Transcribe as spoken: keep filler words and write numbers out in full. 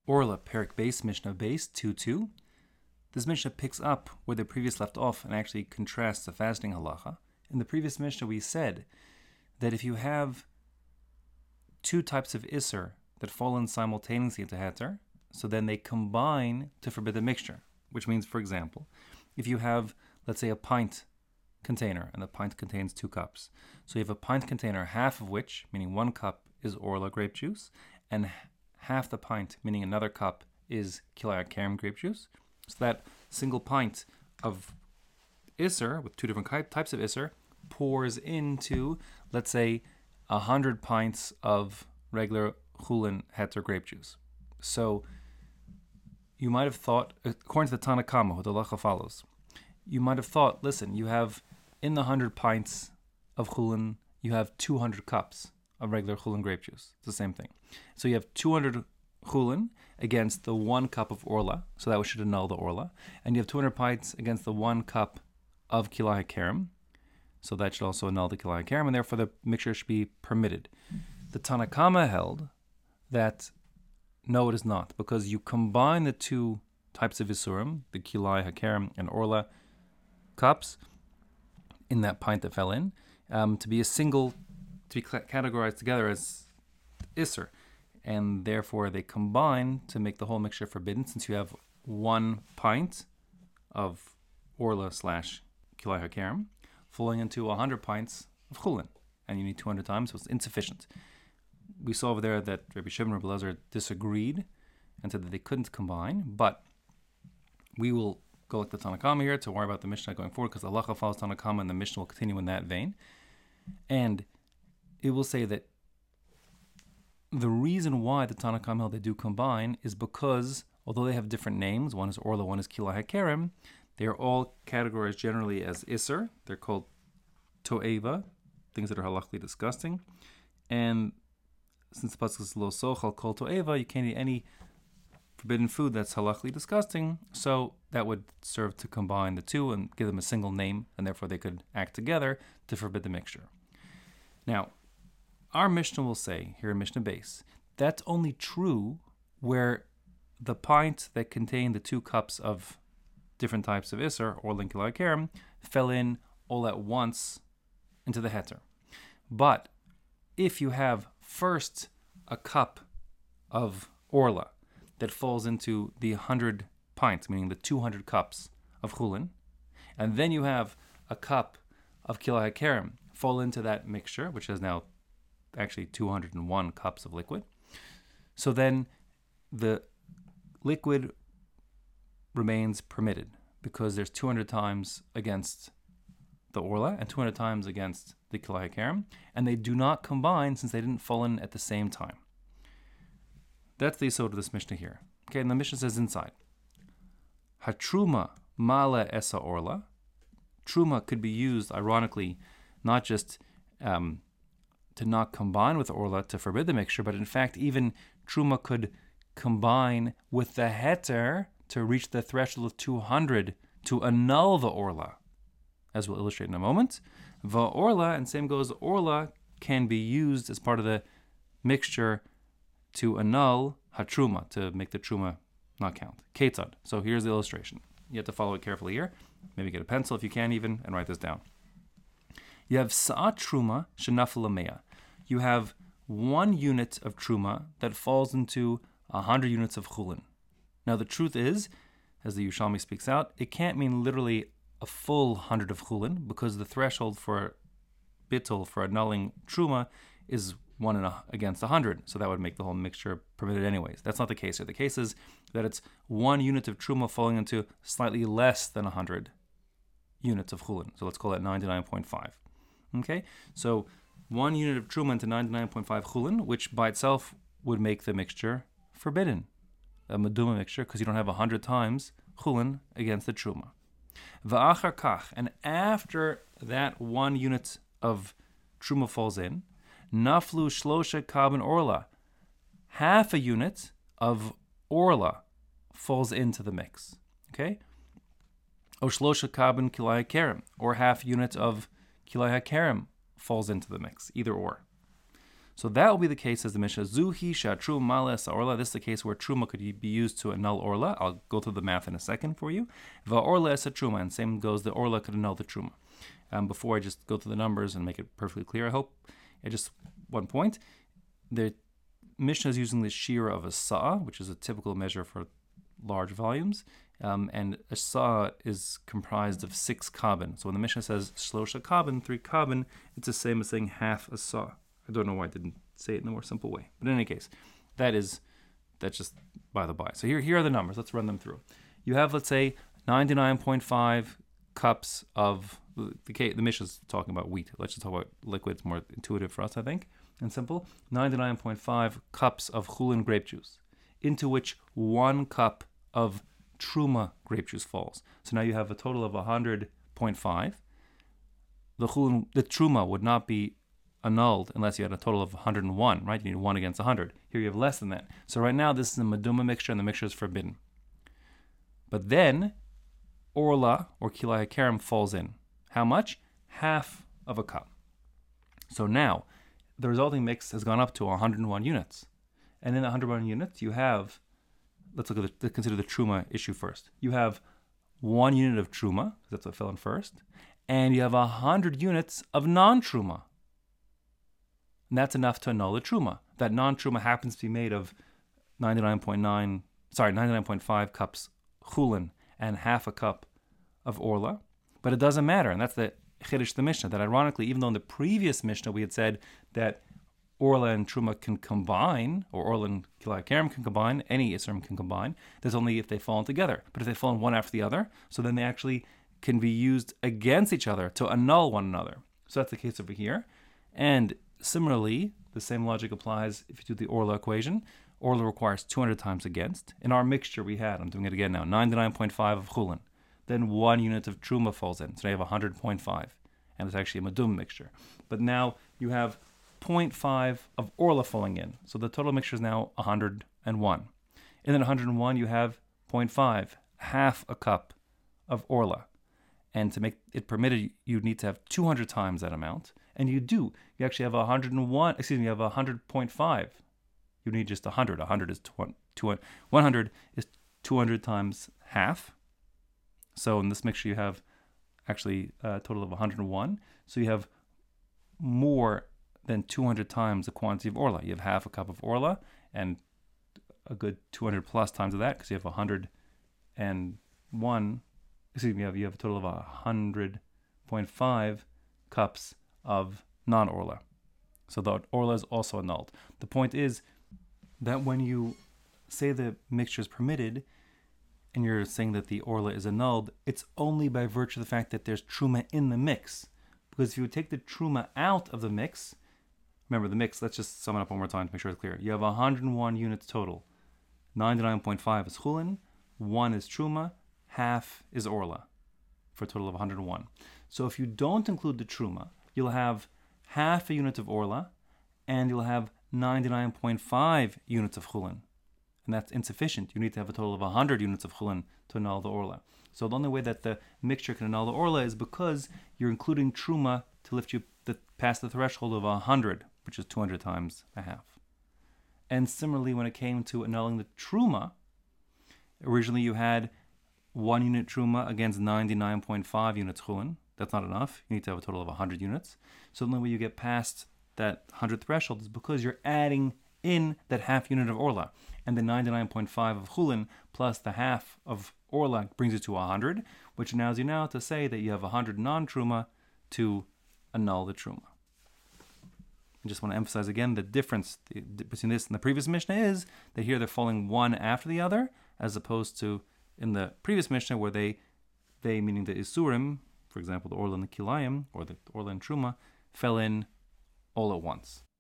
Orla, Perik Base, Mishnah Base, two two. This Mishnah picks up where the previous left off and actually contrasts the fasting halacha. In the previous Mishnah, we said that if you have two types of Isser that fall in simultaneously into Heter, so then they combine to forbid the mixture, which means, for example, if you have, let's say, a pint container, and the pint contains two cups. So you have a pint container, half of which, meaning one cup, is Orla grape juice, and half the pint, meaning another cup, is Kilai HaKerem grape juice. So that single pint of Isser, with two different types of Isser, pours into, let's say, a hundred pints of regular Chulin Heter grape juice. So you might have thought, according to the Tanna Kama, who the halacha follows, you might have thought, listen, you have in the hundred pints of Chulin, you have two hundred cups of regular Chulin grape juice. It's the same thing. So you have two hundred Chulin against the one cup of Orla, so that should annul the Orla, and you have two hundred pints against the one cup of Kilai HaKerem, so that should also annul the Kilai HaKerem, and therefore the mixture should be permitted. The Tanna Kama held that no, it is not, because you combine the two types of Isurim, the Kilai HaKerem and Orla cups, in that pint that fell in, um, to be a single, to be categorized together as Isser, and therefore they combine to make the whole mixture forbidden, since you have one pint of Orla slash Kilai HaKerem falling into one hundred pints of Chulin, and you need two hundred times, so it's insufficient. We saw over there that Rabbi Shimon and Rabbi Elazar disagreed and said that they couldn't combine, but we will go like the Tanna Kama here to worry about the Mishnah going forward, because the halacha follows Tanna Kama and the Mishnah will continue in that vein. And it will say that the reason why the Tanna Kama they do combine is because, although they have different names, one is Orla, one is Kilai HaKerem, they are all categorized generally as Isser. They're called To'eva, things that are halachically disgusting. And since the pasuk is Lo Sochal Kol To'eva, you can't eat any forbidden food that's halachically disgusting, so that would serve to combine the two and give them a single name, and therefore they could act together to forbid the mixture. Now, our Mishnah will say, here in Mishnah Base, that's only true where the pint that contained the two cups of different types of Isser, or Kilai HaKerem, fell in all at once into the Heter. But if you have first a cup of Orla that falls into the one hundred pints, meaning the two hundred cups of Chulin, and then you have a cup of Kilai HaKerem fall into that mixture, which has now actually two hundred one cups of liquid. So then the liquid remains permitted because there's two hundred times against the Orla and two hundred times against the Kilai HaKerem, and they do not combine since they didn't fall in at the same time. That's the yesod of this Mishnah here. Okay, and the Mishnah says inside, Hatruma mala esa Orla. Truma could be used, ironically, not just um, to not combine with Orla to forbid the mixture, but in fact, even Truma could combine with the Heter to reach the threshold of two hundred to annul the Orla, as we'll illustrate in a moment. Va Orla, and same goes, Orla can be used as part of the mixture to annul Hatruma, to make the Truma not count. Ketzad. So here's the illustration. You have to follow it carefully here. Maybe get a pencil if you can even, and write this down. You have Sa'at Truma Shenafel Lamea. You have one unit of Truma that falls into a hundred units of Chulin. Now the truth is, as the Yerushalmi speaks out, it can't mean literally a full hundred of Chulin, because the threshold for bittul, for annulling Truma, is one in a, against a hundred, so that would make the whole mixture permitted anyways. That's not the case here. The case is that it's one unit of Truma falling into slightly less than a hundred units of Chulin. So let's call that ninety-nine point five. Okay, so one unit of Truma into ninety-nine point five Chulin, which by itself would make the mixture forbidden, a Meduma mixture, because you don't have a hundred times Chulin against the Truma. Va'achar kach, and after that one unit of Truma falls in, Naflu shlosha kabin Orla, half a unit of Orla falls into the mix. Okay? O shlosha kabin Kilai HaKerem, or half a unit of Kilai HaKerem falls into the mix, either or. So that will be the case as the Mishnah. Zuhi sha truma mala es orla. This is the case where truma could be used to annul orla. I'll go through the math in a second for you. Va orla es a truma, and same goes, the orla could annul the truma. Um, before I just go through the numbers and make it perfectly clear, I hope, yeah, just one point. The Mishnah is using the shira of a sa, which is a typical measure for large volumes, um, and a sa is comprised of six kabin. So when the Mishnah says shlosha kabin, three kabin, it's the same as saying half a sa. I don't know why I didn't say it in a more simple way, but in any case, that is that's just by the by. So here, here are the numbers. Let's run them through. You have, let's say, ninety-nine point five cups of the the Mishnah is talking about wheat. Let's just talk about liquid. It's more intuitive for us, I think, and simple. ninety-nine point five cups of chulin grape juice, into which one cup of truma grape juice falls. So now you have a total of one hundred point five. The chulin, the truma would not be annulled unless you had a total of one hundred one, right? You need one against one hundred. Here you have less than that. So right now this is a meduma mixture, and the mixture is forbidden. But then orla or kilai karam falls in. How much? Half of a cup. So now the resulting mix has gone up to one hundred one units. And in the one hundred one units, you have, let's look at the, consider the truma issue first. You have one unit of truma, because that's what fell in first, and you have one hundred units of non-truma. And that's enough to annul the truma. That non-truma happens to be made of ninety-nine point nine, sorry, ninety-nine point five cups chulin and half a cup of orla. But it doesn't matter, and that's the Chiddush the Mishnah, that ironically, even though in the previous Mishnah we had said that orla and truma can combine, or orla and kilai karam can combine, any isram can combine, that's only if they fall in together. But if they fall in one after the other, so then they actually can be used against each other to annul one another. So that's the case over here. And similarly, the same logic applies if you do the orla equation. Orla requires two hundred times against. In our mixture we had, I'm doing it again now, ninety-nine point five of chulin. Then one unit of truma falls in. So now you have one hundred point five. And it's actually a medum mixture. But now you have zero point five of orla falling in. So the total mixture is now one hundred one. And then one hundred one you have zero point five, half a cup of orla. And to make it permitted, you need to have two hundred times that amount. And you do. You actually have one hundred one, excuse me, you have one hundred point five. You need just one hundred. one hundred is two hundred. one hundred is two hundred times half. So in this mixture you have actually a total of one hundred one. So you have more than two hundred times the quantity of orla. You have half a cup of orla and a good two hundred plus times of that, because you have one hundred one, excuse me, you have, you have a total of one hundred point five cups of non-orla. So the orla is also annulled. The point is that when you say the mixture is permitted and you're saying that the orla is annulled, it's only by virtue of the fact that there's truma in the mix. Because if you would take the truma out of the mix, remember the mix, let's just sum it up one more time to make sure it's clear. You have one hundred one units total. ninety-nine point five is chulin, one is truma, half is orla, for a total of one hundred one. So if you don't include the truma, you'll have half a unit of orla, and you'll have ninety-nine point five units of chulin. And that's insufficient. You need to have a total of one hundred units of chulin to annul the orla. So the only way that the mixture can annul the orla is because you're including truma to lift you the, past the threshold of one hundred, which is two hundred times a half. And similarly, when it came to annulling the truma, originally you had one unit truma against ninety-nine point five units chulin. That's not enough. You need to have a total of one hundred units. So the only way you get past that one hundred threshold is because you're adding in that half unit of orla. And the ninety-nine point five of chulin plus the half of orla brings you to one hundred, which allows you now to say that you have one hundred non-truma to annul the truma. I just want to emphasize again the difference between this and the previous Mishnah is that here they're falling one after the other, as opposed to in the previous Mishnah where they, they meaning the Isurim, for example, the orla and the kilayim, or the orla and truma, fell in all at once.